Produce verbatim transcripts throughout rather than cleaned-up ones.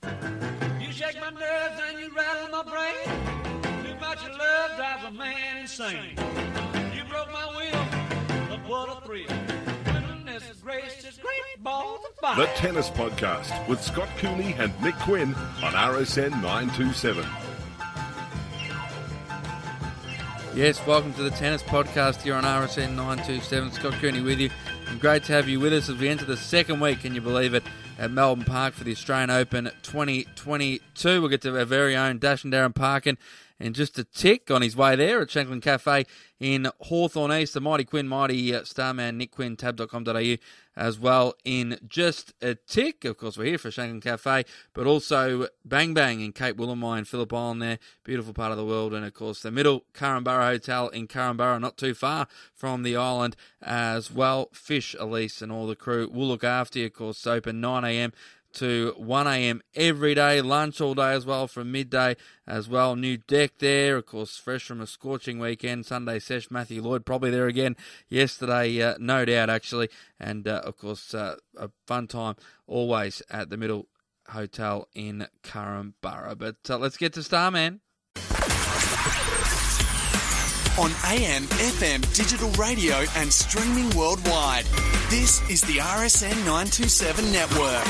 You shake my nerves and you rattle my brain. Too much of love drives a man insane. You broke my will, but what a thrill. Goodness gracious, great balls of fire. The Tennis Podcast with Scott Cooney and Nick Quinn on R S N nine two seven. Yes, welcome to the Tennis Podcast here on R S N nine two seven. Scott Cooney with you. And great to have you with us as we enter the second week, can you believe it, at Melbourne Park for the Australian Open twenty twenty-two. We'll get to our very own Dash and Darren Parkin in just a tick on his way there at Shanklin Cafe in Hawthorne East. The Mighty Quinn, Mighty uh, Starman, Nick Quinn, tab dot com dot a u as well in just a tick. Of course, we're here for Shanklin Cafe, but also Bang Bang in Cape Willamai and Phillip Island there. Beautiful part of the world. And, of course, the Middle Currumbara Hotel in Currumbara, not too far from the island as well. Fish, Elise and all the crew will look after you. Of course, open nine a.m. to one a.m. every day, lunch all day as well from midday as well. New deck there, of course, fresh from a scorching weekend. Sunday sesh, Matthew Lloyd probably there again yesterday, uh, no doubt actually. And uh, of course, uh, a fun time always at the Middle Hotel in Currumbara. But uh, let's get to Starman. On A M, F M, digital radio and streaming worldwide. This is the R S N nine two seven network.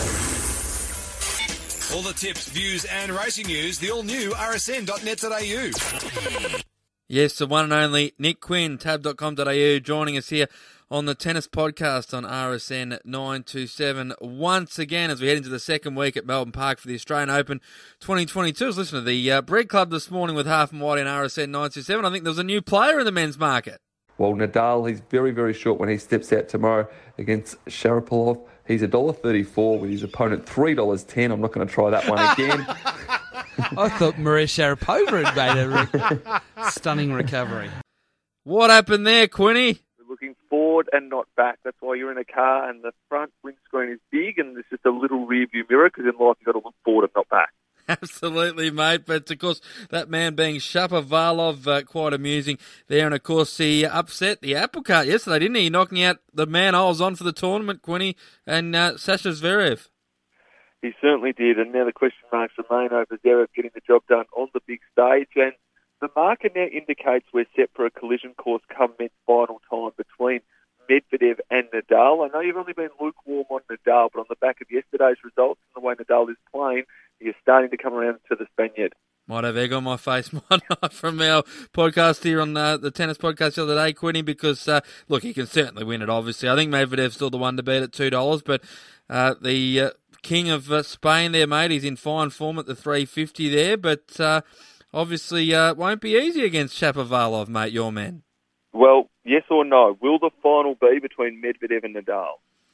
All the tips, views and racing news, the all-new r s n dot net dot a u. Yes, the one and only Nick Quinn, tab dot com dot a u, joining us here on the Tennis Podcast on R S N nine two seven once again as we head into the second week at Melbourne Park for the Australian Open twenty twenty-two. I was listening to the uh, Bread Club this morning with Half and White in R S N nine two seven. I think there was a new player in the men's market. Well, Nadal, he's very, very short when he steps out tomorrow against Sharapov. He's one dollar thirty-four with his opponent three dollars ten. I'm not going to try that one again. I thought Maria Sharapova had made a re- stunning recovery. What happened there, Quinny? Looking forward and not back. That's why you're in a car and the front windscreen is big and there's just a little rear view mirror because in life you've got to look forward and not back. Absolutely, mate. But, of course, that man being Shapovalov, uh, quite amusing there. And, of course, he upset the apple cart yesterday, didn't he? Knocking out the man I was on for the tournament, Quinny, and uh, Sasha Zverev. He certainly did. And now the question marks remain over Zverev getting the job done on the big stage. And the marker now indicates we're set for a collision course come men's final time between Medvedev and Nadal. I know you've only been lukewarm on Nadal, but on the back of yesterday's results and the way Nadal is playing, you're starting to come around to the Spaniard. Might have egg on my face, might I, from our podcast here on uh, the Tennis Podcast the other day, Quinny, because, uh, look, he can certainly win it, obviously. I think Medvedev's still the one to beat at two dollars, but uh, the uh, king of uh, Spain there, mate, he's in fine form at the three fifty there, but uh, obviously uh, won't be easy against Shapovalov, mate, your man. Well, yes or no? Will the final be between Medvedev and Nadal?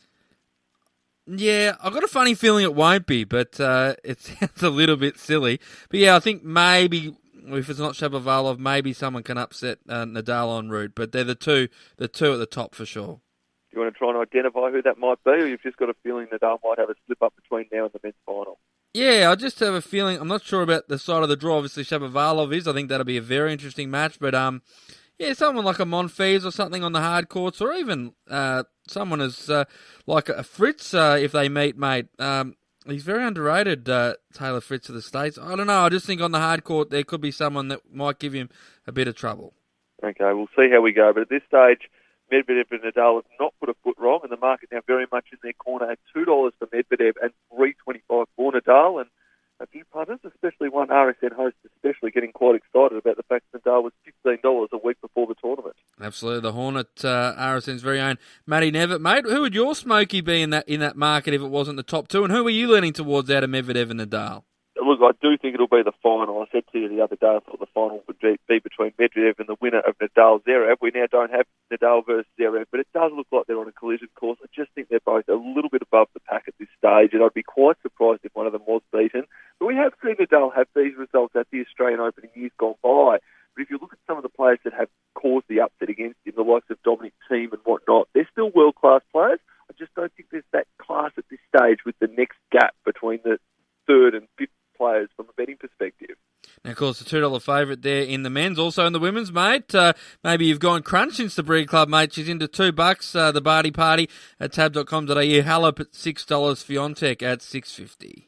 Yeah, I've got a funny feeling it won't be, but uh, it sounds a little bit silly. But yeah, I think maybe if it's not Shapovalov, maybe someone can upset uh, Nadal en route. But they're the two, the two at the top for sure. Do you want to try and identify who that might be, or you've just got a feeling Nadal might have a slip up between now and the men's final? Yeah, I just have a feeling. I'm not sure about the side of the draw. Obviously, Shapovalov is. I think that'll be a very interesting match. But um, yeah, someone like a Monfils or something on the hard courts, or even uh, someone as uh, like a Fritz, uh, if they meet, mate. Um, he's very underrated, uh, Taylor Fritz of the States. I don't know. I just think on the hard court there could be someone that might give him a bit of trouble. Okay, we'll see how we go. But at this stage, Medvedev and Nadal have not put a foot wrong, and the market now very much in their corner at two dollars for Medvedev and three twenty-five for Nadal. And a few punters, especially one R S N host, especially getting quite excited about the fact that Nadal was fifteen dollars a week before the tournament. Absolutely, the Hornet, uh, R S N's very own Matty Nevitt, mate. Who would your Smokey be in that in that market if it wasn't the top two? And who are you leaning towards out of Medvedev and Nadal? Look, I do think it'll be the final. I said to you the other day, I thought the final would be, be between Medvedev and the winner of Nadal-Zverev. We now don't have Nadal versus Zverev, but it does look like they're on a collision course. I just think they're both a little bit above the pack at this stage, and I'd be quite surprised if one of them was beaten. But we have seen Nadal have these results at the Australian Open in years gone by. But if you look at some of the players that have caused the upset against him, the likes of Dominic Thiem and whatnot, they're still world-class players. I just don't think there's that class at this stage with the next gap between the third and fifth players from a betting perspective. Now, of course, the two dollar favourite there in the men's, also in the women's, mate. Uh, maybe you've gone crunch since the Breed Club, mate. She's into two bucks. Uh, the Barty Party at tab dot com dot a u. Halep at six dollars. Fiontek at six fifty.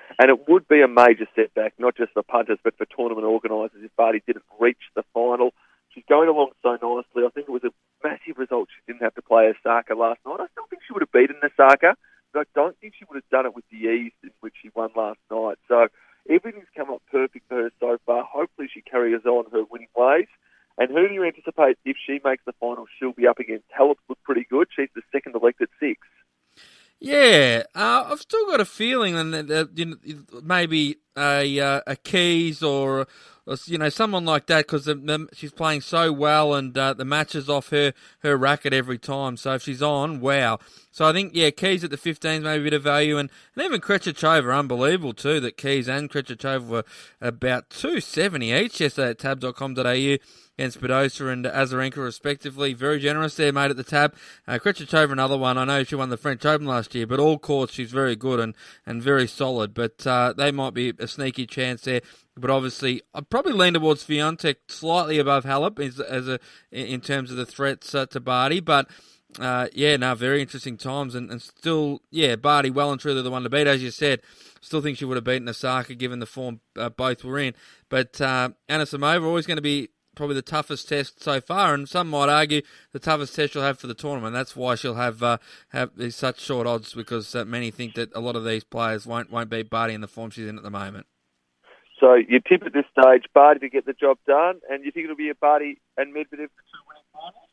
And it would be a major setback, not just for punters, but for tournament organisers if Barty didn't reach the final. She's going along so nicely. I think it was a massive result. She didn't have to play Osaka last night. I still think she would have beaten Osaka, but I don't think she would have done it with the ease in which she won last night. So everything's come up perfect for her so far. Hopefully she carries on her winning ways. And who do you anticipate if she makes the final she'll be up against? Halep looked pretty good. She's the second elected six. Yeah, uh, I've still got a feeling that, that you know, maybe a uh, a Keys or, or you know someone like that, because she's playing so well and uh, the matches off her, her racket every time. So if she's on, wow. So I think yeah, Keys at the fifteens maybe a bit of value, and, and even Krejcikova, unbelievable too that Keys and Krejcikova were about two seventy each yesterday at tab dot com dot a u. Against Badosa and Azarenka, respectively. Very generous there, mate, at the tab. Uh, Krejcikova, another one. I know she won the French Open last year, but all courts she's very good and, and very solid. But uh, they might be a sneaky chance there. But obviously, I'd probably lean towards Swiatek slightly above Halep as, as a in terms of the threats uh, to Barty. But uh, yeah, no, very interesting times. And, and still, yeah, Barty well and truly the one to beat, as you said. Still think she would have beaten Osaka given the form uh, both were in. But uh, Anisimova always going to be probably the toughest test so far, and some might argue the toughest test she'll have for the tournament. That's why she'll have uh, have these such short odds, because uh, many think that a lot of these players won't won't beat Barty in the form she's in at the moment. So you tip at this stage Barty to get the job done, and you think it'll be a Barty and Medvedev for two winning finals?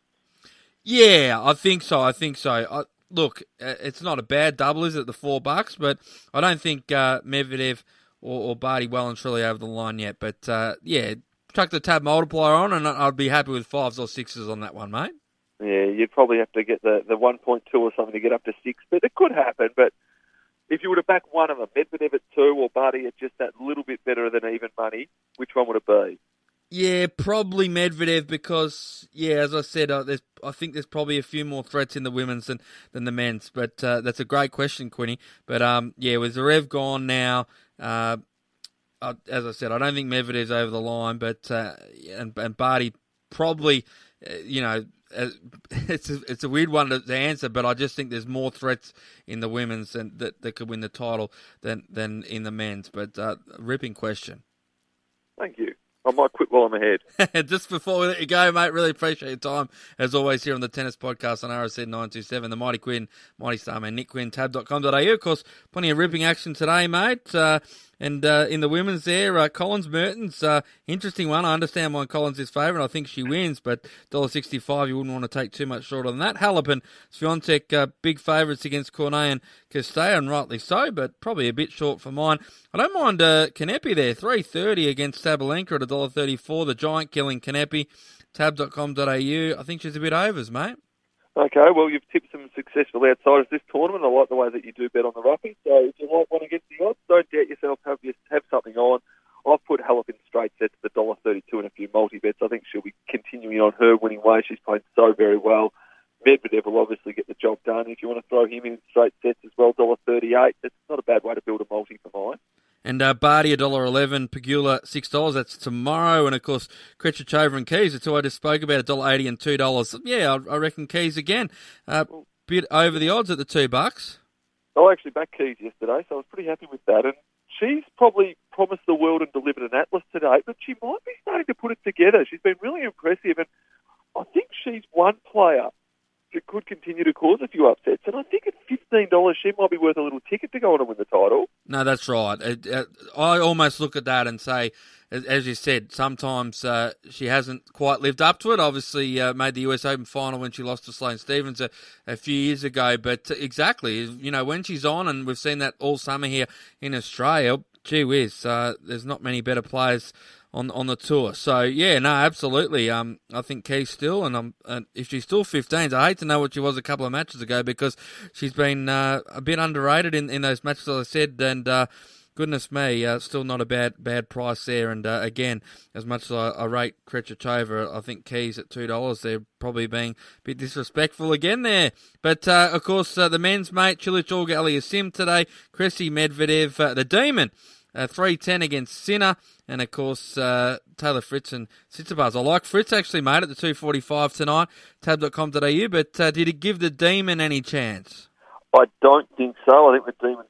Yeah, I think so. I think so. I, look, it's not a bad double, is it? The four bucks, but I don't think uh, Medvedev or, or Barty well and truly over the line yet. But uh, yeah. Chuck the tab multiplier on, and I'd be happy with fives or sixes on that one, mate. Yeah, you'd probably have to get the, the one point two or something to get up to six, but it could happen. But if you were to back one of them, Medvedev at two or Barty at just that little bit better than even money, which one would it be? Yeah, probably Medvedev because, yeah, as I said, uh, there's, I think there's probably a few more threats in the women's than, than the men's. But uh, that's a great question, Quinny. But um, yeah, with Zverev gone now, uh, Uh, as I said, I don't think Medvedev's over the line, but uh, and, and Barty probably, uh, you know, uh, it's a, it's a weird one to, to answer, but I just think there's more threats in the women's and that, that could win the title than than in the men's. But uh, ripping question. Thank you. I might quit while I'm ahead. Just before we let you go, mate, really appreciate your time, as always, here on the Tennis Podcast on R S N nine two seven. The Mighty Quinn, Mighty Starman, Nick Quinn, tab dot com dot a u. Of course, plenty of ripping action today, mate. Uh, and uh, in the women's there, uh, Collins Mertens, uh, interesting one. I understand why Collins is favourite. I think she wins, but one dollar sixty-five, you wouldn't want to take too much short on that. Halep and Swiatek, uh, big favourites against Cornet and Castello, and rightly so, but probably a bit short for mine. I don't mind uh, Kanepi there, three thirty against Sabalenka at one dollar thirty-four. The giant killing Kanepi, tab dot com dot a u. I think she's a bit overs, mate. Okay, well, you've tipped some successful outsiders this tournament. I like the way that you do bet on the roughie. So if you like one against the odds, don't doubt yourself. Have have something on. I've put Halep in straight sets at one dollar thirty-two and a few multi-bets. I think she'll be continuing on her winning way. She's played so very well. Medvedev will obviously get the job done. If you want to throw him in straight sets as well, one dollar thirty-eight. It's not a bad way to build a multi for mine. And uh, Barty, one dollar eleven, Pegula, six dollars. That's tomorrow. And, of course, Krejcikova and Keys, the two I just spoke about, one dollar eighty and two dollars. Yeah, I, I reckon Keys again. A uh, bit over the odds at the two bucks. I actually backed Keys yesterday, so I was pretty happy with that. And she's probably promised the world and delivered an Atlas today, but she might be starting to put it together. She's been really impressive, and I think she's one player that could continue to cause a few upsets. And I think at fifteen dollars, she might be worth a little ticket to go on and win the title. No, that's right. It, it, I almost look at that and say, as, as you said, sometimes uh, she hasn't quite lived up to it. Obviously, uh, made the U S Open final when she lost to Sloane Stephens a, a few years ago. But uh, exactly, you know, when she's on, and we've seen that all summer here in Australia, gee whiz, uh, there's not many better players on on the tour. So, yeah, no, absolutely. Um, I think Keys still, and um, and if she's still fifteens, I hate to know what she was a couple of matches ago, because she's been uh, a bit underrated in, in those matches, as I said, and uh, goodness me, uh, still not a bad bad price there. And, uh, again, as much as I, I rate Krejcikova, I think Keys at two dollars, they're probably being a bit disrespectful again there. But, uh, of course, uh, the men's, mate, Cilic, Olga, Aliasim today, Cressy, Medvedev, uh, the Demon, uh, three ten against Sinner. And, of course, uh, Taylor Fritz and Tsitsipas. I like Fritz, actually, mate, at the two forty-five tonight, tab dot com dot a u. But uh, did he give the Demon any chance? I don't think so. I think the Demon tournament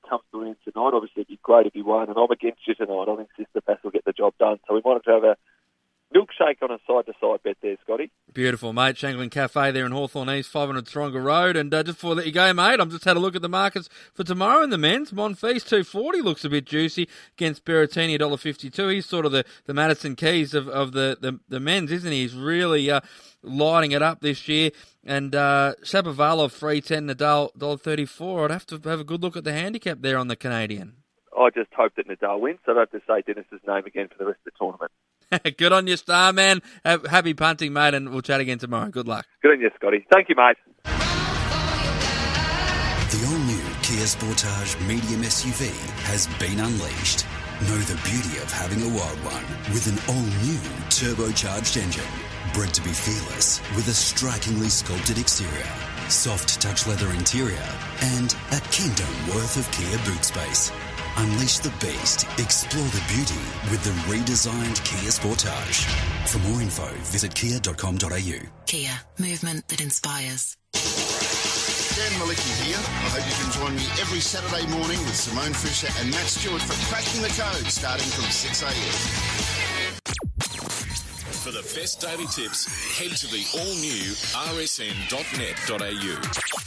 comes to an end tonight. Obviously, it'd be great if he won, and I'm against you tonight. I think Sisterpass will get the job done. So we wanted to have a milkshake on a side-to-side bet there, Scotty. Beautiful, mate. Shanklin Cafe there in Hawthorne East, five hundred Taronga Road. And uh, just before I let you go, mate, I've just had a look at the markets for tomorrow in the men's. Monfils two forty looks a bit juicy against Berrettini, one dollar fifty-two. He's sort of the, the Madison Keys of, of the, the, the men's, isn't he? He's really uh, lighting it up this year. And uh, Shapovalov, three ten, Nadal, one dollar thirty-four. I'd have to have a good look at the handicap there on the Canadian. I just hope that Nadal wins, so I don't have to say Dennis's name again for the rest of the tournament. Good on you, Star Man. Happy punting, mate, and we'll chat again tomorrow. Good luck. Good on you, Scotty. Thank you, mate. The all-new Kia Sportage medium S U V has been unleashed. Know the beauty of having a wild one with an all-new turbocharged engine. Bred to be fearless with a strikingly sculpted exterior, soft touch leather interior, and a kingdom worth of Kia boot space. Unleash the beast. Explore the beauty with the redesigned Kia Sportage. For more info, visit kia dot com dot a u. Kia. Movement that inspires. Dan Malicki here. I hope you can join me every Saturday morning with Simone Fisher and Matt Stewart for Cracking the Code, starting from six a m. For the best daily tips, head to the all-new r s n dot net dot a u.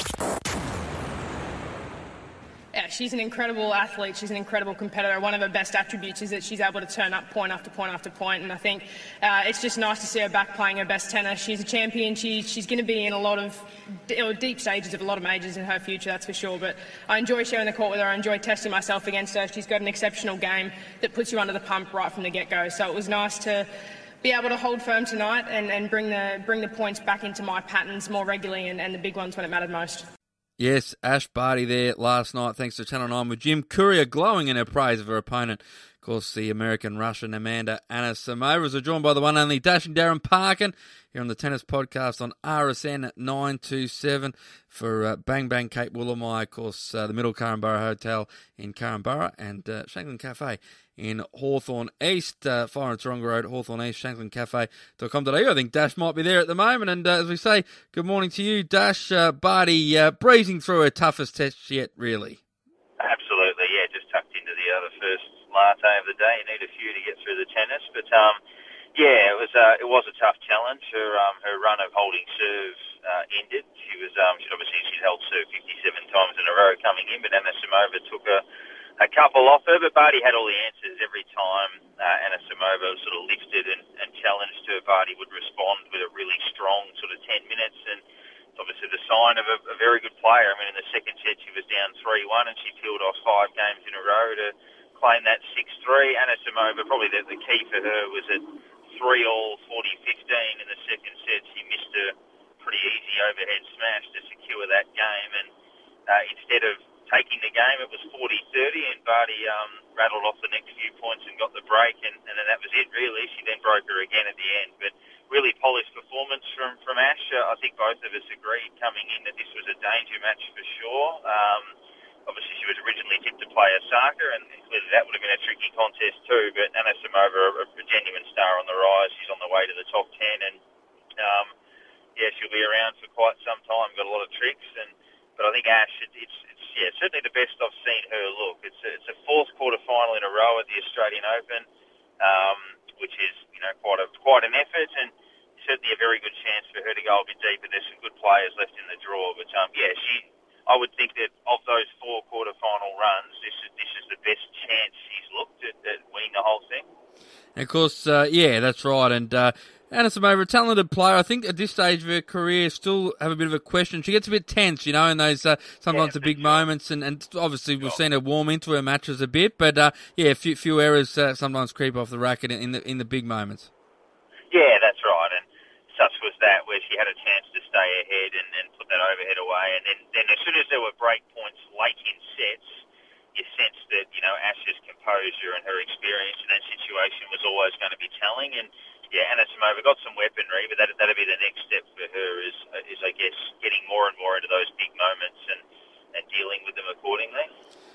Yeah, she's an incredible athlete. She's an incredible competitor. One of her best attributes is that she's able to turn up point after point after point. And I think uh, it's just nice to see her back playing her best tennis. She's a champion. She, she's going to be in a lot of d- deep stages of a lot of majors in her future, that's for sure. But I enjoy sharing the court with her. I enjoy testing myself against her. She's got an exceptional game that puts you under the pump right from the get-go. So it was nice to be able to hold firm tonight and, and bring the bring the points back into my patterns more regularly and, and the big ones when it mattered most. Yes, Ash Barty there last night, thanks to Channel nine with Jim Courier glowing in her praise of her opponent. Of course, the American-Russian Amanda Anisimova. As we're joined by the one and only Dashing Darren Parkin here on the Tennis Podcast on R S N nine twenty-seven for uh, Bang Bang Kate Woolamai, of course, uh, the Middle Carnborough Hotel in Carnborough, and uh, Shanklin Cafe in Hawthorne East, uh, five hundred Taronga Road, Hawthorne East, shanklin cafe dot com dot a u. I think Dash might be there at the moment. And uh, as we say, good morning to you, Dash. Uh, Barty uh, breezing through her toughest test yet, really. Absolutely, yeah, just tucked into the other first latte of the day. You need a few to get through the tennis. But, um, yeah, it was uh, it was a tough challenge. Her um, her run of holding serve uh, ended. She was um, she obviously she'd held serve fifty-seven times in a row coming in, but Anisimova took a A couple off her, but Barty had all the answers every time. Uh, Anisimova sort of lifted and, and challenged her. Barty would respond with a really strong sort of ten minutes, and it's obviously the sign of a, a very good player. I mean, in the second set she was down three one, and she peeled off five games in a row to claim that six three. Anisimova, probably the, the key for her was at three all, forty fifteen in the second set. She missed a pretty easy overhead smash to secure that game, and uh, instead of taking the game, it was forty thirty, and Barty um, rattled off the next few points and got the break, and, and then that was it, really. She then broke her again at the end, but really polished performance from, from Ash. Uh, I think both of us agreed coming in that this was a danger match for sure. Um, obviously, she was originally tipped to play Osaka, and, and clearly that would have been a tricky contest too, but Anisimova, a, a genuine star on the rise. She's on the way to the top ten, and um, yeah, she'll be around for quite some time. Got a lot of tricks, and but I think Ash, it, it's yeah, certainly the best I've seen her look. It's a, it's a fourth quarter final in a row at the Australian Open, um, which is, you know, quite a quite an effort, and certainly a very good chance for her to go a bit deeper. There's some good players left in the draw, but um, yeah, she. I would think that of those four quarter final runs, this is this is the best chance she's looked at, at winning the whole thing. And of course, uh, yeah, that's right, and. Uh, Anisimova, a talented player. I think at this stage of her career, still have a bit of a question. She gets a bit tense, you know, in those uh, sometimes yeah, the big sure. moments, and, and obviously we've seen her warm into her matches a bit. But uh, yeah, a few, few errors uh, sometimes creep off the racket in the in the big moments. Yeah, that's right, and such was that where she had a chance to stay ahead and, and put that overhead away, and then, then as soon as there were break points late in sets, you sense that, you know, Ash's composure and her experience in that situation was always going to be telling, and yeah, Anisimova got some weaponry, but that, that'll be the next step for her is, is, I guess, getting more and more into those big moments and, and dealing with them accordingly.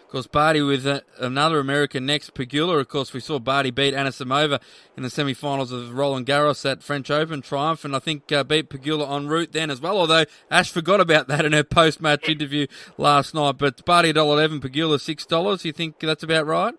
Of course, Barty with uh, another American next, Pegula. Of course, we saw Barty beat Anisimova in the semi-finals of Roland Garros at French Open triumph, and I think uh, beat Pegula en route then as well, although Ash forgot about that in her post-match interview last night. But Barty one dollar eleven, Pegula six dollars. You think that's about right?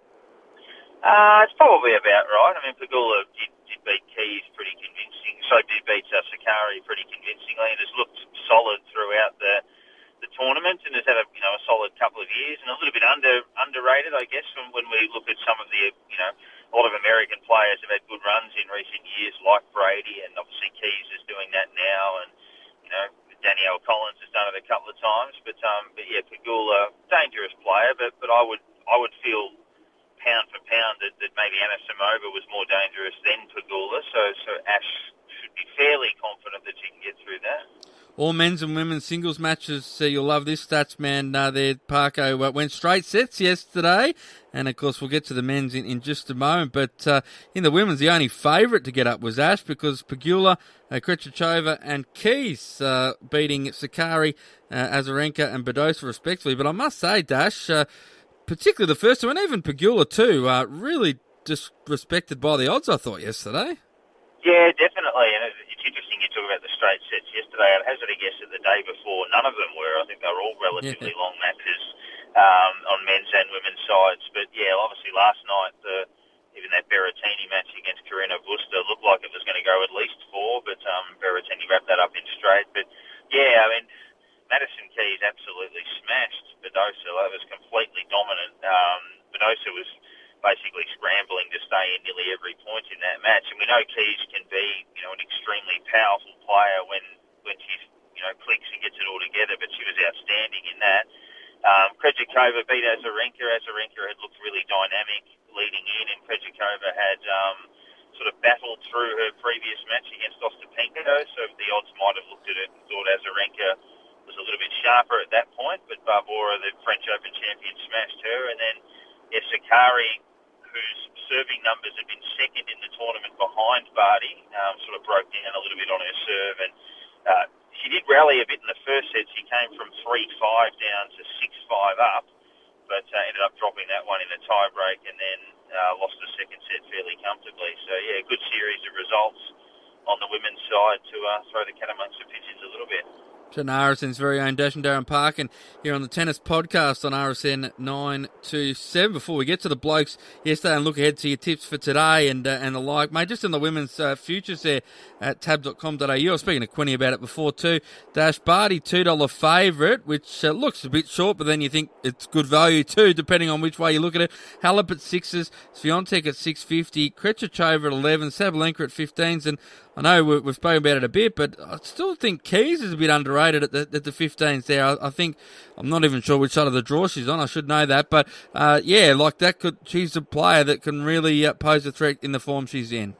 Uh, it's probably about right. I mean, Pegula did, did beat Keys pretty convincing, so did beat uh, Sakari pretty convincingly, and has looked solid throughout the the tournament, and has had a you know a solid couple of years, and a little bit under underrated, I guess, from when we look at some of the you know a lot of American players have had good runs in recent years, like Brady, and obviously Keys is doing that now, and you know Danielle Collins has done it a couple of times, but um, but yeah, Pegula, dangerous player, but but I would I would feel pound for pound that, that maybe Anisimova was more dangerous than Pegula, so so Ash should be fairly confident that she can get through that. All men's and women's singles matches, uh, you'll love this stats, man. Uh, there, Parko uh, went straight sets yesterday, and of course we'll get to the men's in, in just a moment. But uh, in the women's, the only favourite to get up was Ash, because Pegula, uh, Krejcikova and Keys uh, beating Sakari, uh, Azarenka and Badosa respectively. But I must say, Dash, uh, particularly the first two, and even Pegula too, uh, really disrespected by the odds, I thought, yesterday. Yeah, definitely, and it's interesting you talk about the straight sets yesterday. I'd hazard a guess that the day before, none of them were. I think they were all relatively yeah. long matches um, on men's and women's sides. But yeah, obviously last night, the, even that Berrettini match against Carreño Busta looked like it was going to go at least four, but um, Berrettini wrapped that up in straight. But yeah, I mean, Madison Keys absolutely smashed Badosa. That was completely dominant. Um, Badosa was basically scrambling to stay in nearly every point in that match. And we know Keys can be, you know, an extremely powerful player when, when she's, you know, clicks and gets it all together, but she was outstanding in that. Um, Krejcikova beat Azarenka. Azarenka had looked really dynamic leading in, and Krejcikova had um, sort of battled through her previous match against Ostapenko, so the odds might have looked at it and thought Azarenka was a little bit sharper at that point, but Barbora, the French Open champion, smashed her. And then yeah, Sakari, whose serving numbers had been second in the tournament behind Barty, um, sort of broke down a little bit on her serve. And uh, she did rally a bit in the first set. She came from three five down to six five up, but uh, ended up dropping that one in a tie-break, and then uh, lost the second set fairly comfortably. So, yeah, good series of results on the women's side to uh, throw the cat amongst the pigeons a little bit. R S N's very own Dash and Darren Parkin here on the Tennis Podcast on R S N nine two seven. Before we get to the blokes yesterday and look ahead to your tips for today and uh, and the like, mate, just in the women's uh, futures there at tab dot com dot a u. I was speaking to Quinny about it before too. Dash Barty, two dollar favourite, which uh, looks a bit short, but then you think it's good value too, depending on which way you look at it. Halep at sixes, Swiatek at six fifty, Krejcikova at eleven, Sabalenka at fifteens, and I know we've spoken about it a bit, but I still think Keys is a bit underrated at the, at the fifteens there. I, I think, I'm not even sure which side of the draw she's on, I should know that, but uh, yeah, like that could, she's a player that can really uh, pose a threat in the form she's in.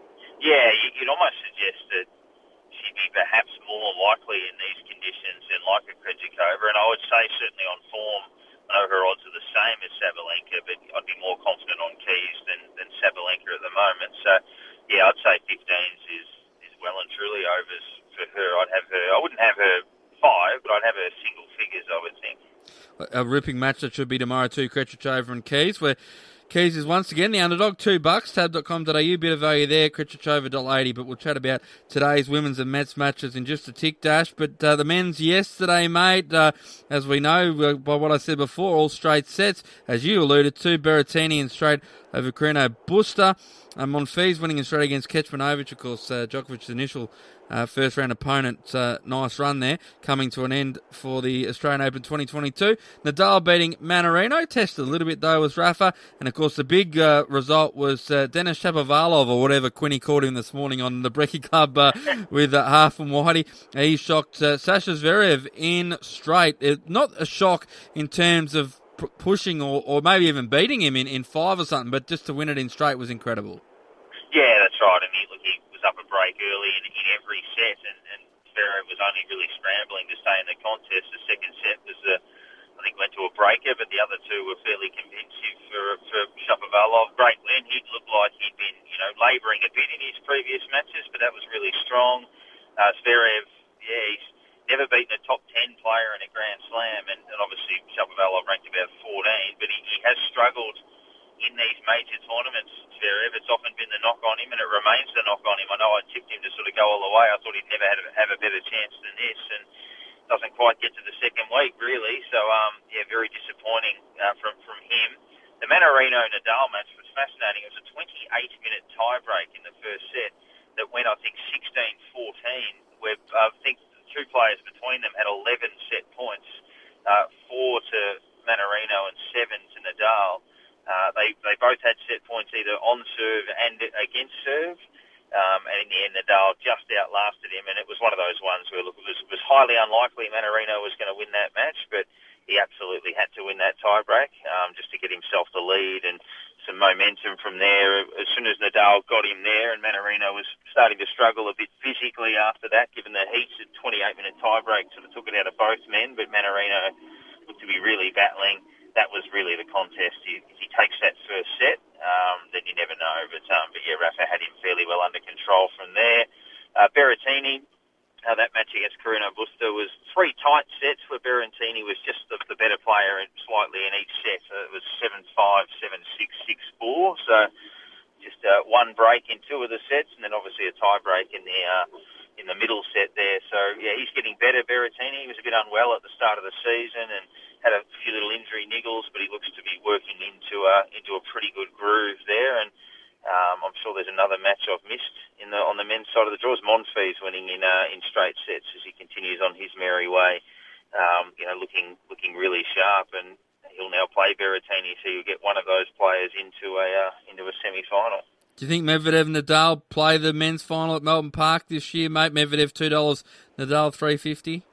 Yeah, you'd almost suggest that she'd be perhaps more likely in these conditions than like a Krejcikova, and I would say certainly on form, I know her odds are the same as Sabalenka, but I'd be more confident on Keys than, than Sabalenka at the moment, so yeah, I'd say fifteens is, is well and truly overs for her. I'd have her, I wouldn't have her five, but I'd have her single figures, I would think. A ripping match that should be tomorrow too, Krejcikova and Keys, where Keys is once again the underdog, two bucks, tab dot com dot a u, bit of value there, Krejcikova one dollar eighty, but we'll chat about today's women's and men's matches in just a tick, Dash. But uh, the men's yesterday, mate, uh, as we know uh, by what I said before, all straight sets, as you alluded to, Berrettini in straight over Carreño Busta. Um, Monfils winning in straight against Kecmanovic, of course, uh, Djokovic's initial uh, first-round opponent. Uh, nice run there, coming to an end for the Australian Open twenty twenty-two. Nadal beating Manarino, tested a little bit though was Rafa, and of course the big uh, result was uh, Denis Shapovalov, or whatever Quinny called him this morning on the Brecky Club uh, with uh, half and whitey. He shocked uh, Sasha Zverev in straight. It, not a shock in terms of pushing or, or maybe even beating him in, in five or something, but just to win it in straight was incredible. Yeah, that's right. I mean, look, he was up a break early in, in every set, and, and Zverev was only really scrambling to stay in the contest. The second set was, uh, I think, went to a breaker, but the other two were fairly convincing for, for Shapovalov. Great win. He looked like he'd been, you know, labouring a bit in his previous matches, but that was really strong. Uh, Zverev, yeah, he's never beaten a top ten player in a Grand Slam, and, and obviously Shapovalov ranked about fourteen, but in these major tournaments, Zverev, it's often been the knock on him, and it remains the knock on him. I know I tipped him to sort of go all the way. I thought he'd never have, have a better chance than this, and doesn't quite get to the second week, really. So, um, yeah, very disappointing uh, from, from him. The Mannarino-Nadal match was fascinating. It was a twenty-eight minute tie-break in the first set that went, I think, sixteen fourteen, where uh, I think the two players between them had eleven set points, uh, four to Mannarino and seven to Nadal. Uh, they they both had set points either on serve and against serve, um, and in the end Nadal just outlasted him, and it was one of those ones where look, it was, was highly unlikely Mannarino was going to win that match, but he absolutely had to win that tiebreak um, just to get himself the lead and some momentum from there. As soon as Nadal got him there, and Mannarino was starting to struggle a bit physically after that, given the heat, a twenty-eight minute tiebreak sort of took it out of both men, but Mannarino looked to be really battling. That was really the contest. If he takes that first set, um, then you never know. But, um, but yeah, Rafa had him fairly well under control from there. Uh, Berrettini, uh, that match against Carreño Busta was three tight sets where Berrettini was just the, the better player in, slightly in each set. So it was seven five, seven six, six four. So just uh, one break in two of the sets, and then obviously a tie break in the uh, in the middle set there. So, yeah, he's getting better, Berrettini. He was a bit unwell at the start of the season and had a few little injury niggles, but he looks to be working into a, into a pretty good groove there. And um, I'm sure there's another match I've missed in the on the men's side of the draws. Monfils winning in uh, in straight sets as he continues on his merry way, um, you know, looking looking really sharp. And he'll now play Berrettini, so you'll get one of those players into a uh, into a semi-final. Do you think Medvedev and Nadal play the men's final at Melbourne Park this year, mate? Medvedev two dollars, Nadal three fifty.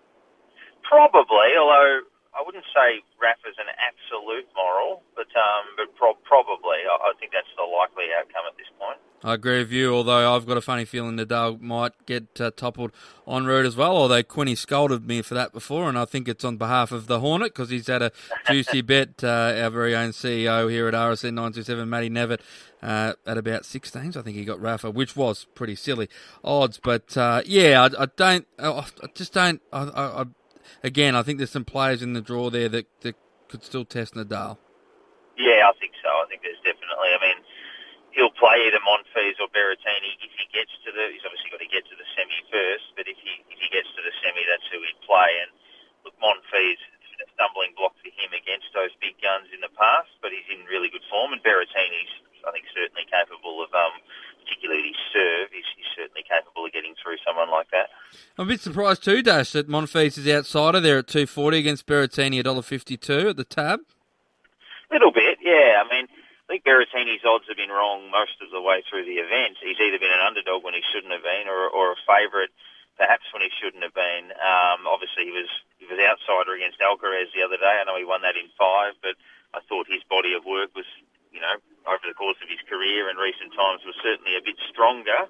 Probably, although I wouldn't say Rafa's an absolute moral, but um, but pro- probably I, I think that's the likely outcome at this point. I agree with you, although I've got a funny feeling Nadal might get uh, toppled en route as well, although Quinny scolded me for that before, and I think it's on behalf of the Hornet, because he's had a juicy bet, uh, our very own C E O here at R S N nine two seven, Matty Nevitt, uh, at about sixteen, so I think he got Rafa, which was pretty silly odds, but uh, yeah, I, I don't, I just don't, I, I, I, again, I think there's some players in the draw there that, that could still test Nadal. Yeah, I think so. I think there's definitely, I mean, he'll play either Monfils or Berrettini if he gets to the. He's obviously got to get to the semi first, but if he if he gets to the semi, that's who he'd play. And look, Monfils, it's been a stumbling block for him against those big guns in the past, but he's in really good form. And Berrettini's, I think, certainly capable of, um, particularly his serve. He's, he's certainly capable of getting through someone like that. I'm a bit surprised too, Dash, that Monfils is outsider there at two forty against Berrettini at one dollar fifty-two at the tab. A little bit, yeah. I mean, I think Berrettini's odds have been wrong most of the way through the event. He's either been an underdog when he shouldn't have been, or, or a favourite perhaps when he shouldn't have been. Um, obviously, he was he was outsider against Alcaraz the other day. I know he won that in five, but I thought his body of work was, you know, over the course of his career in recent times was certainly a bit stronger.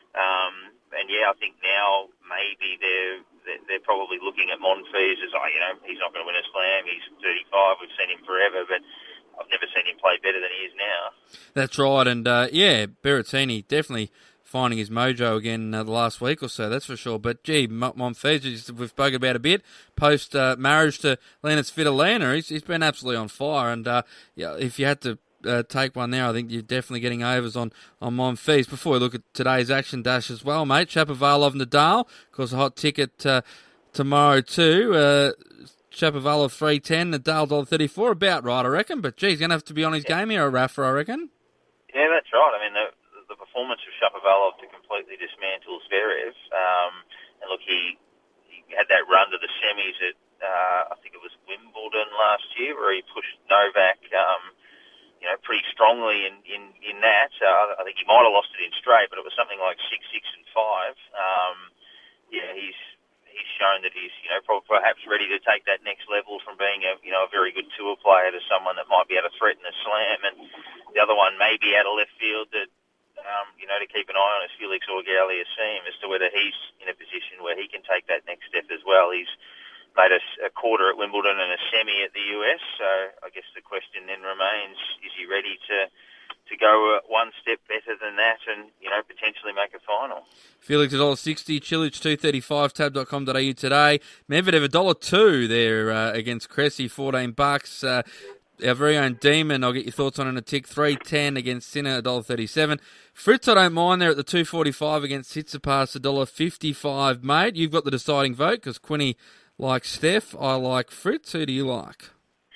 Um, and yeah, I think now maybe they're they're probably looking at Monfils as, oh, you know, he's not going to win a slam. He's thirty-five. We've seen him forever, but I've never seen him play better than he is now. That's right, and uh, yeah, Berrettini definitely finding his mojo again uh, the last week or so, that's for sure. But gee, Monfils, we've spoken about a bit, post uh, marriage to Linus Svitolina, he's, he's been absolutely on fire, and uh, yeah, if you had to uh, take one there, I think you're definitely getting overs on, on Monfils. Before we look at today's action, Dash, as well, mate, Shapovalov Nadal, of course, a hot ticket uh, tomorrow too. Uh, Shapovalov three ten, Nadal one dollar thirty-four, about right, I reckon. But, geez, he's going to have to be on his game here, Rafa, I reckon. Yeah, that's right. I mean, the, the performance of Shapovalov to completely dismantle Zverev. Um, and, look, he, he had that run to the semis at, uh, I think it was Wimbledon last year, where he pushed Novak, um, you know, pretty strongly in, in, in that. Uh, I think he might have lost it in straight, but it was something like six six and five. Um, yeah, he's... He's shown that he's, you know, perhaps ready to take that next level from being a, you know, a very good tour player to someone that might be able to threaten a slam. And the other one may be out of left field that, um, you know, to keep an eye on is Felix Auger-Aliassime as to whether he's in a position where he can take that next step as well. He's made a, a quarter at Wimbledon and a semi at the U S, so I guess the question then remains, is he ready to to go uh, one step better than that and, you know, potentially make a final? Felix one dollar sixty, Cilic two thirty-five, tab dot com dot a u today. Medvedev one dollar two there uh, against Cressy, fourteen bucks. Uh, our very own Demon, I'll get your thoughts on in a tick. three ten against Sinner, one dollar thirty-seven. Fritz, I don't mind there at the two forty-five against Tsitsipas, one dollar fifty-five, mate. You've got the deciding vote because Quinny likes Steph. I like Fritz. Who do you like?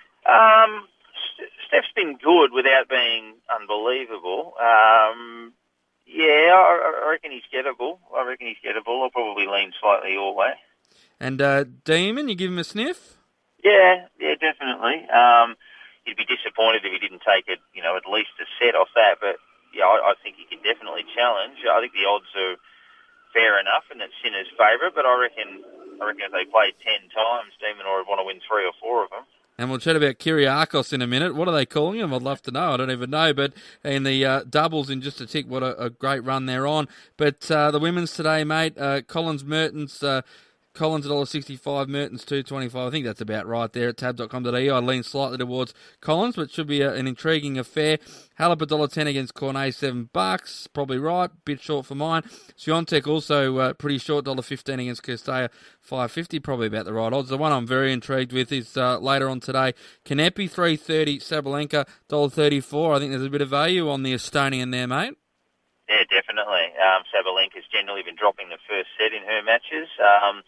Um, Steph's been good without being unbelievable. Um, yeah, I, I reckon he's gettable. I reckon he's gettable. I'll probably lean slightly your way. And uh, Demon, you give him a sniff? Yeah, yeah, definitely. Um, he'd be disappointed if he didn't take it, you know, at least a set off that. But yeah, I, I think he can definitely challenge. I think the odds are fair enough, and it's Sinner's favourite. But I reckon, I reckon if they played ten times, Demon would want to win three or four of them. And we'll chat about Kyrgiakos in a minute. What are they calling him? I'd love to know. I don't even know. But in the uh, doubles in just a tick, what a, a great run they're on. But uh, the women's today, mate, uh, Collins Mertens. Uh, Collins one dollar sixty-five, Mertens two twenty-five. I think that's about right there at tab dot com dot a u. I lean slightly towards Collins, but it should be a, an intriguing affair. Halep one dollar ten against Cornet, seven bucks. Probably right. Bit short for mine. Swiatek also uh, pretty short, one dollar fifteen against Kirsteya, five fifty. Probably about the right odds. The one I'm very intrigued with is uh, later on today. Kanepi, three thirty. Sabalenka, one dollar thirty-four. I think there's a bit of value on the Estonian there, mate. Yeah, definitely. Um, Sabalenka's generally been dropping the first set in her matches. Um,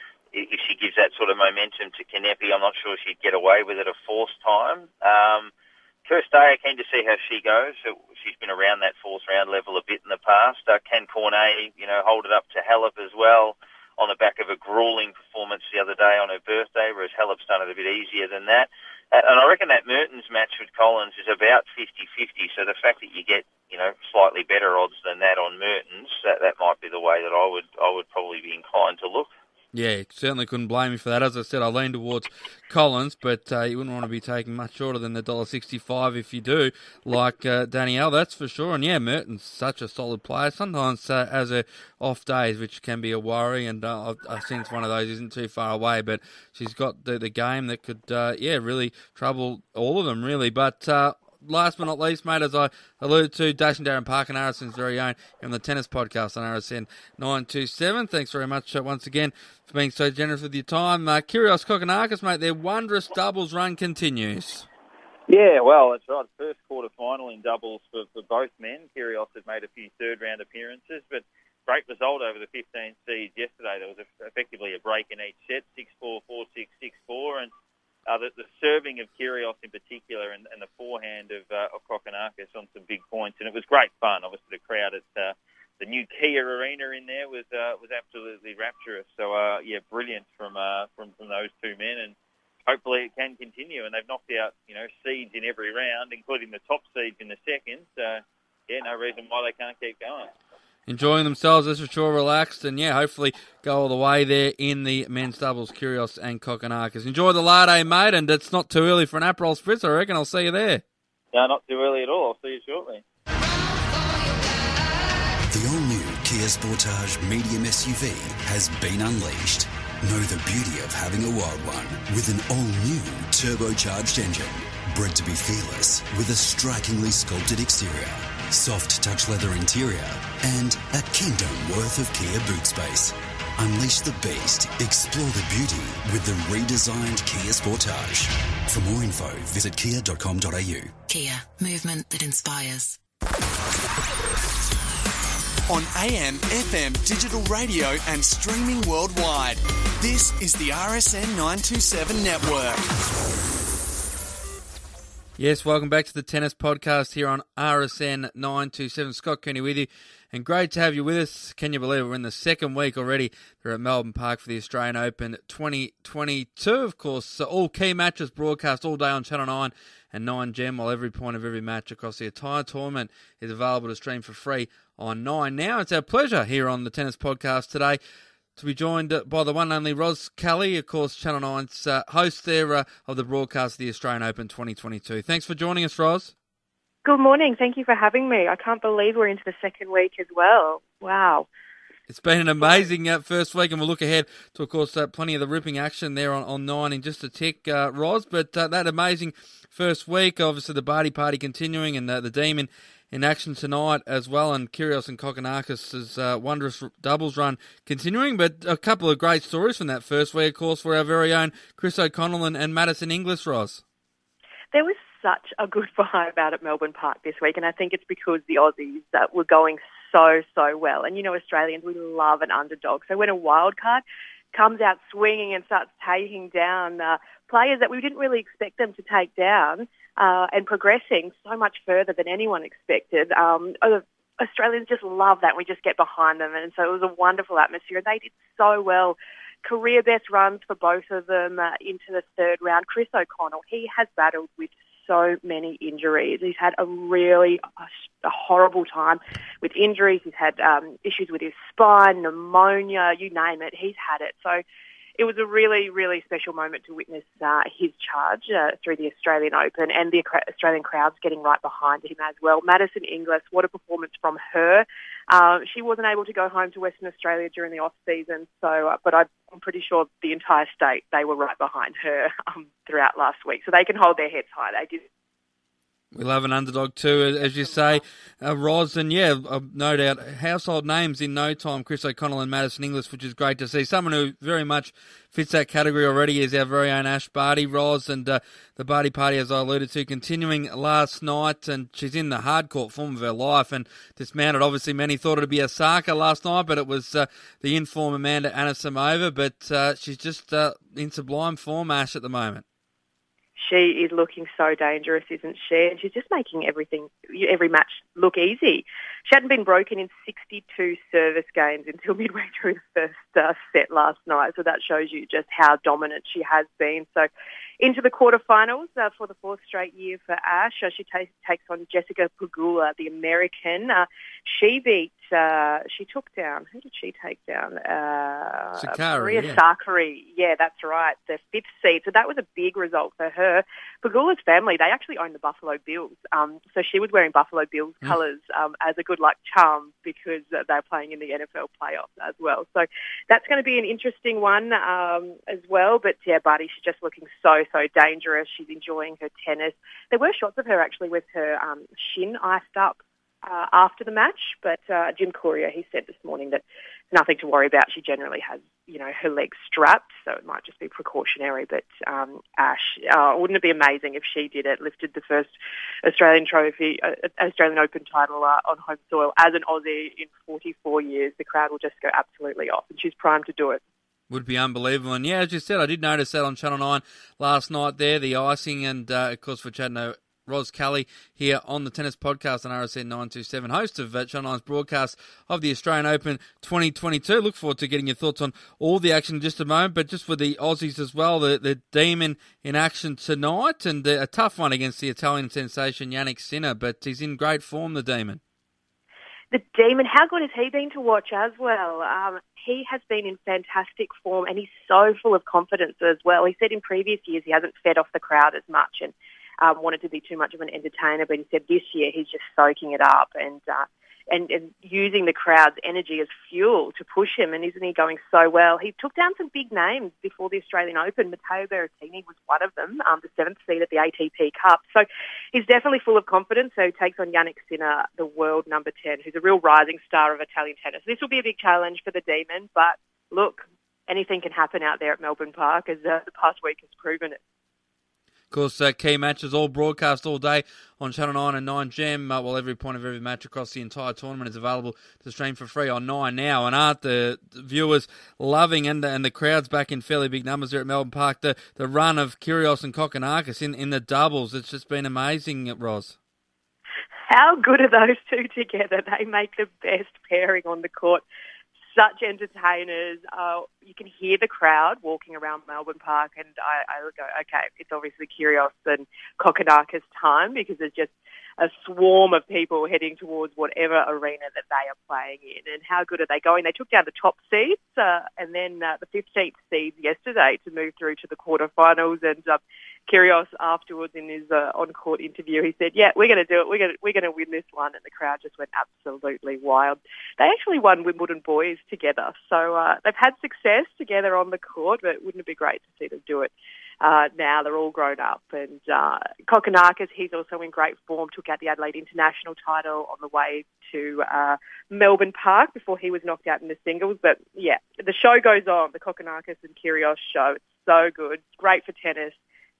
if she gives that sort of momentum to Kanepi, I'm not sure she'd get away with it a fourth time. Um, Kirsteya, keen to see how she goes. So she's been around that fourth round level a bit in the past. Uh, can Cornet, you know, hold it up to Halep as well on the back of a gruelling performance the other day on her birthday, whereas Halep's done it a bit easier than that. And I reckon that Mertens match with Collins is about fifty-fifty, so the fact that you get, you know, slightly better odds than that on Mertens, that, that might be the way that I would I would probably be inclined to look. Yeah, certainly couldn't blame you for that. As I said, I lean towards Collins, but uh, you wouldn't want to be taking much shorter than the one dollar sixty-five if you do, like uh, Danielle, that's for sure. And yeah, Mertens, such a solid player. Sometimes uh, has her off days, which can be a worry, and uh, I think one of those isn't too far away, but she's got the, the game that could, uh, yeah, really trouble all of them, really. But uh, last but not least, mate, as I alluded to, Dash and Darren Parkin, R S N's very own, on the Tennis Podcast on R S N nine twenty-seven. Thanks very much uh, once again for being so generous with your time. Uh, Kyrgios Kokkinakis, mate, their wondrous doubles run continues. Yeah, well, that's right. First quarter final in doubles for, for both men. Kyrgios had made a few third-round appearances, but great result over the fifteen seeds yesterday. There was a, effectively a break in each set, six four, four six, six four, and Uh, the, the serving of Kyrgios in particular and, and the forehand of, uh, of Kokkinakis on some big points. And it was great fun. Obviously, the crowd at uh, the new Kia Arena in there was uh, was absolutely rapturous. So, uh, yeah, brilliant from, uh, from from those two men. And hopefully it can continue. And they've knocked out, you know, seeds in every round, including the top seeds in the second. So, yeah, no reason why they can't keep going. Enjoying themselves, that's for sure, relaxed, and yeah, hopefully go all the way there in the men's doubles, Kyrgios and Kokkinakis. Enjoy the latte, mate, and it's not too early for an Aperol Spritz, I reckon. I'll see you there. No, not too early at all. I'll see you shortly. The all-new Kia Sportage medium S U V has been unleashed. Know the beauty of having a wild one with an all-new turbocharged engine. Bred to be fearless with a strikingly sculpted exterior, soft touch leather interior, and a kingdom worth of Kia boot space. Unleash the beast. Explore the beauty with the redesigned Kia Sportage. For more info, visit kia dot com dot a u. Kia, movement that inspires. On A M, F M, digital radio and streaming worldwide. This is the R S N nine twenty-seven network. Yes, welcome back to the Tennis Podcast here on R S N nine twenty-seven. Scott Cooney with you, and great to have you with us. Can you believe it? We're in the second week already. We're at Melbourne Park for the Australian Open twenty twenty-two. Of course, all key matches broadcast all day on Channel nine and nine Gem, while every point of every match across the entire tournament is available to stream for free on nine. Now, it's our pleasure here on the Tennis Podcast today to be joined by the one and only Ros Kelly, of course, Channel nine's uh, host there uh, of the broadcast of the Australian Open twenty twenty-two. Thanks for joining us, Ros. Good morning. Thank you for having me. I can't believe we're into the second week as well. Wow. It's been an amazing uh, first week, and we'll look ahead to, of course, uh, plenty of the ripping action there on, on nine in just a tick, uh, Ros. But uh, that amazing first week, obviously the Barty Party continuing, and uh, the Demon in action tonight as well, and Kyrgios and Kokkinakis' uh, wondrous doubles run continuing. But a couple of great stories from that first week, of course, for our very own Chris O'Connell and, and Madison Inglis, Ros. There was such a good vibe out at Melbourne Park this week, and I think it's because the Aussies uh, were going so, so well. And, you know, Australians, we love an underdog. So when a wild card comes out swinging and starts taking down uh, players that we didn't really expect them to take down uh, and progressing so much further than anyone expected, um, Australians just love that. We just get behind them. And so it was a wonderful atmosphere. And they did so well. Career best runs for both of them uh, into the third round. Chris O'Connell, he has battled with so many injuries. He's had a really a, a horrible time with injuries. He's had um, issues with his spine, pneumonia, you name it. He's had it. So it was a really, really special moment to witness uh, his charge uh, through the Australian Open, and the Australian crowds getting right behind him as well. Madison Inglis, what a performance from her. Uh, she wasn't able to go home to Western Australia during the off-season, so uh, but I'm pretty sure the entire state, they were right behind her um, throughout last week. So they can hold their heads high. They did. We'll have an underdog too, as you say, uh, Roz, and yeah, uh, no doubt, household names in no time, Chris O'Connell and Madison Inglis, which is great to see. Someone who very much fits that category already is our very own Ash Barty, Roz, and uh, the Barty Party, as I alluded to, continuing last night, and she's in the hardcourt form of her life, and dismounted. Obviously, many thought it would be Osaka last night, but it was uh, the in-form Amanda Anisimova, but uh, she's just uh, in sublime form, Ash, at the moment. She is looking so dangerous, isn't she? And she's just making everything, every match look easy. She hadn't been broken in sixty-two service games until midway through the first uh, set last night. So that shows you just how dominant she has been. So into the quarterfinals uh, for the fourth straight year for Ash. Uh, she t- takes on Jessica Pegula, the American. Uh, she beat, uh, she took down, who did she take down? Uh, Sakari, Maria yeah. Sakkari. Yeah, that's right, the fifth seed. So that was a big result for her. Pegula's family, they actually own the Buffalo Bills. Um, so she was wearing Buffalo Bills mm. colours um, as a good luck charm because uh, they're playing in the N F L playoffs as well. So that's going to be an interesting one um, as well. But yeah, Barty, she's just looking so, so dangerous. She's enjoying her tennis. There were shots of her actually with her um, shin iced up uh, after the match, but uh, Jim Courier, he said this morning that nothing to worry about. She generally has, you know, her legs strapped, so it might just be precautionary. But um, Ash, uh, wouldn't it be amazing if she did it, lifted the first Australian trophy, uh, Australian Open title uh, on home soil as an Aussie in forty-four years? The crowd will just go absolutely off, and she's primed to do it. Would be unbelievable. And yeah, as you said, I did notice that on Channel nine last night there, the icing, and uh, of course for Chadno, Roz Kelly here on the Tennis Podcast on R S N nine twenty-seven, host of uh, Channel nine's broadcast of the Australian Open twenty twenty-two. Look forward to getting your thoughts on all the action in just a moment, but just for the Aussies as well, the, the Demon in action tonight, and uh, a tough one against the Italian sensation Yannick Sinner, but he's in great form, the Demon. The Demon, how good has he been to watch as well? Um, he has been in fantastic form, and he's so full of confidence as well. He said in previous years he hasn't fed off the crowd as much and um, wanted to be too much of an entertainer, but he said this year he's just soaking it up and uh, and, and using the crowd's energy as fuel to push him, and isn't he going so well? He took down some big names before the Australian Open. Matteo Berrettini was one of them, um, the seventh seed at the A T P Cup. So he's definitely full of confidence. So he takes on Yannick Sinner, the world number ten, who's a real rising star of Italian tennis. This will be a big challenge for the Demon, but look, anything can happen out there at Melbourne Park, as uh, the past week has proven it. Of course, uh, key matches all broadcast all day on Channel nine and nine Gem. Uh, well, every point of every match across the entire tournament is available to stream for free on nine now. And aren't the viewers loving, and the, and the crowd's back in fairly big numbers there at Melbourne Park, the, the run of Kyrgios and Kokkinakis in, in the doubles? It's just been amazing, Roz. How good are those two together? They make the best pairing on the court. Such entertainers. Uh, you can hear the crowd walking around Melbourne Park, and I, I go, okay, it's obviously Kyrgios and Kokkinakis time, because there's just a swarm of people heading towards whatever arena that they are playing in. And how good are they going? They took down the top seeds uh, and then uh, the fifteenth seeds yesterday to move through to the quarterfinals. And um, Kyrgios afterwards in his uh, on-court interview, he said, yeah, we're going to do it. We're going to, we're going to win this one. And the crowd just went absolutely wild. They actually won Wimbledon boys together. So uh, they've had success together on the court, but wouldn't it be great to see them do it uh, now? They're all grown up. And uh, Kokkinakis, he's also in great form, took out the Adelaide International title on the way to uh, Melbourne Park before he was knocked out in the singles. But yeah, the show goes on, the Kokkinakis and Kyrgios show. It's so good. Great for tennis. Just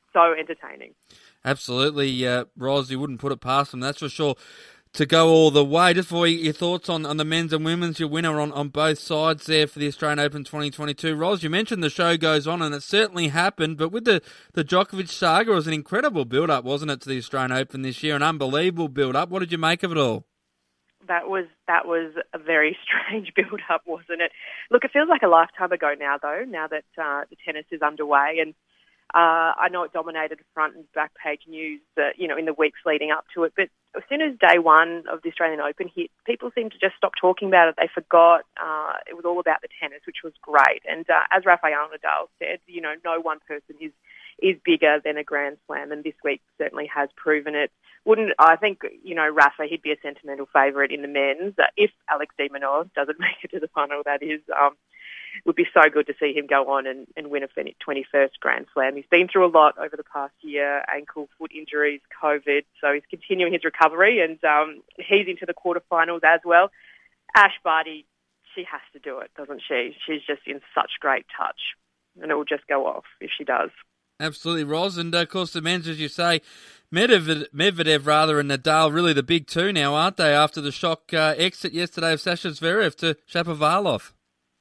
so entertaining. Absolutely, uh, Ros, you wouldn't put it past them, that's for sure, to go all the way. Just for your thoughts on, on the men's and women's, your winner on, on both sides there for the Australian Open twenty twenty-two. Ros, you mentioned the show goes on, and it certainly happened, but with the, the Djokovic saga, it was an incredible build-up, wasn't it, to the Australian Open this year? An unbelievable build-up. What did you make of it all? That was that was a very strange build-up, wasn't it? Look, it feels like a lifetime ago now, though, now that uh, the tennis is underway, and Uh, I know it dominated front and back page news, uh, you know, in the weeks leading up to it. But as soon as day one of the Australian Open hit, people seemed to just stop talking about it. They forgot. Uh, it was all about the tennis, which was great. And uh, as Rafael Nadal said, you know, no one person is is bigger than a Grand Slam, and this week certainly has proven it. Wouldn't I think, you know, Rafa, he'd be a sentimental favourite in the men's uh, if Alex de Minaur doesn't make it to the final. That is. Um, It would be so good to see him go on and, and win a twenty-first Grand Slam. He's been through a lot over the past year, ankle, foot injuries, COVID, so he's continuing his recovery, and um, he's into the quarterfinals as well. Ash Barty, she has to do it, doesn't she? She's just in such great touch, and it will just go off if she does. Absolutely, Ros. And, uh, of course, the men's, as you say, Medvedev, Medvedev rather, and Nadal, really the big two now, aren't they, after the shock uh, exit yesterday of Sasha Zverev to Shapovalov?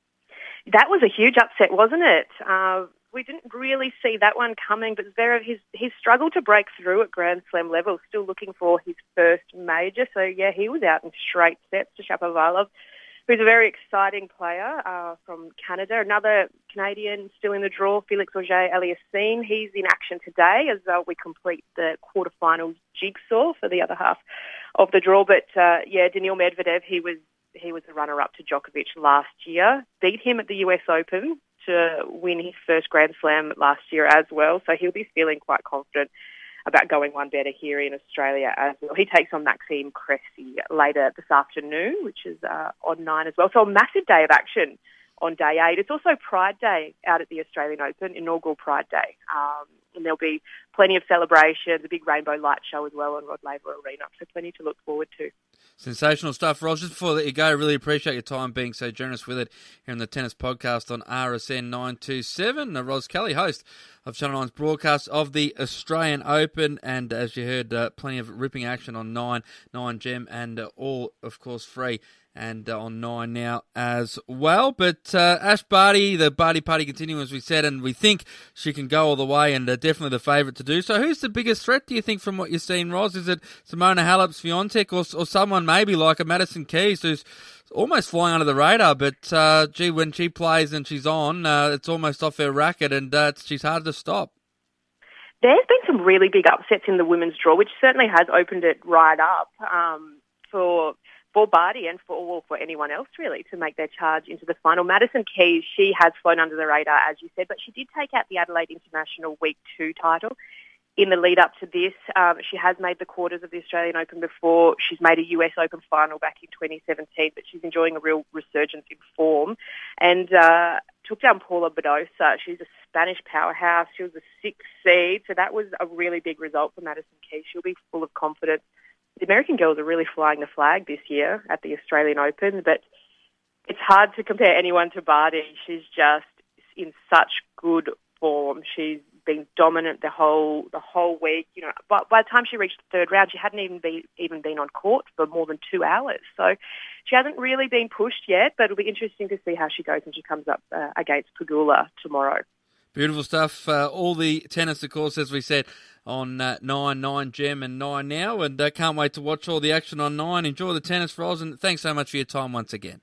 That was a huge upset, wasn't it? Uh, we didn't really see that one coming, but Zverev, he's, he's struggled to break through at Grand Slam level, still looking for his first major. So, yeah, he was out in straight sets to Shapovalov, who's a very exciting player uh, from Canada. Another Canadian still in the draw, Felix Auger-Aliassime. He's in action today as uh, we complete the quarterfinals jigsaw for the other half of the draw. But, uh, yeah, Daniil Medvedev, he was He was the runner-up to Djokovic last year, beat him at the U S Open to win his first Grand Slam last year as well. So he'll be feeling quite confident about going one better here in Australia as well. He takes on Maxime Cressy later this afternoon, which is uh, on nine as well. So a massive day of action on day eight. It's also Pride Day out at the Australian Open, inaugural Pride Day. Um, and there'll be plenty of celebrations, a big rainbow light show as well on Rod Laver Arena. So plenty to look forward to. Sensational stuff, Ros. Just before I let you go, really appreciate your time being so generous with it here on the Tennis Podcast on R S N nine twenty-seven. Ros Kelly, host of Channel nine's broadcast of the Australian Open, and as you heard, uh, plenty of ripping action on nine, nine Gem, and uh, all, of course, free and uh, on nine now as well. But uh, Ash Barty, the Barty party continues, as we said, and we think she can go all the way, and uh, definitely the favourite to do so. Who's the biggest threat, do you think, from what you've seen, Ros? Is it Simona Halep's Swiatek, or, or someone maybe like a Madison Keys, who's almost flying under the radar, but uh, gee, when she plays and she's on, uh, it's almost off her racket, and uh, it's, she's hard to stop. There's been some really big upsets in the women's draw, which certainly has opened it right up um, for for Barty and for or for anyone else, really, to make their charge into the final. Madison Keys, she has flown under the radar, as you said, but she did take out the Adelaide International Week two title in the lead up to this. Um, she has made the quarters of the Australian Open before. She's made a U S Open final back in twenty seventeen, but she's enjoying a real resurgence in form. And uh, took down Paula Badosa. She's a Spanish powerhouse. She was a sixth seed, so that was a really big result for Madison Keys. She'll be full of confidence. The American girls are really flying the flag this year at the Australian Open, but it's hard to compare anyone to Barty. She's just in such good form. She's been dominant the whole the whole week. You know, but by the time she reached the third round, she hadn't even been even been on court for more than two hours. So she hasn't really been pushed yet, but it'll be interesting to see how she goes when she comes up uh, against Pegula tomorrow. Beautiful stuff. Uh, all the tennis, of course, as we said, on uh, nine, nine Gem and nine now, and uh, can't wait to watch all the action on nine. Enjoy the tennis, Ros, and thanks so much for your time once again.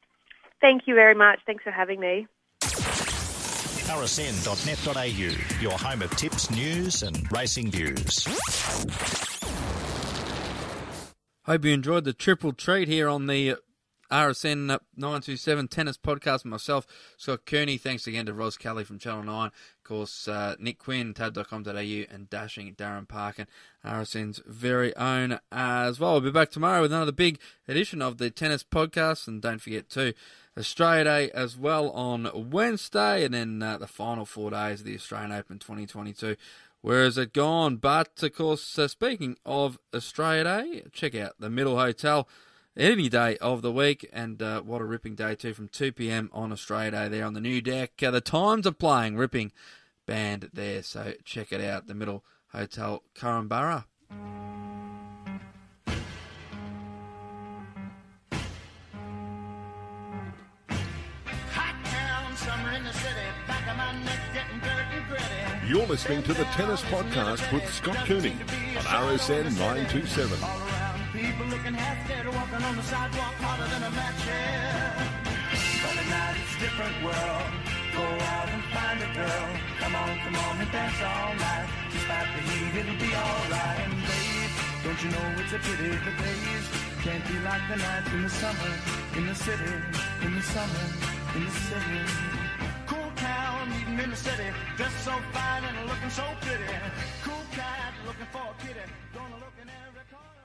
Thank you very much. Thanks for having me. R S N dot net dot A U, your home of tips, news and racing views. Hope you enjoyed the triple treat here on the R S N nine twenty-seven Tennis Podcast. Myself, Scott Kearney. Thanks again to Ros Kelly from Channel nine. Of course, uh, Nick Quinn, tab dot com dot A U, and dashing Darren Parkin, R S N's very own as well. We'll be back tomorrow with another big edition of the Tennis Podcast. And don't forget, too, Australia Day as well on Wednesday, and then uh, the final four days of the Australian Open twenty twenty-two. Where has it gone? But, of course, uh, speaking of Australia Day, check out the Middle Hotel any day of the week, and uh, what a ripping day too, from two p.m. on Australia Day there on the new deck. Uh, the Times are playing ripping band there. So check it out, the Middle Hotel, Korumburra. You're listening to the Tennis Podcast with Scott Cooney on R S N nine two seven. People looking half dead, walking on the sidewalk harder than a match here. But at night it's a different world. Go out and find a girl. Come on, come on and dance all night. Despite the heat, it'll be alright. And babe, don't you know it's a pity the days can't be like the nights in the summer, in the city, in the summer, in the city. Cool town, meeting in the city, dressed so fine and looking so pretty. Cool cat, looking for a kitty, gonna look in every corner.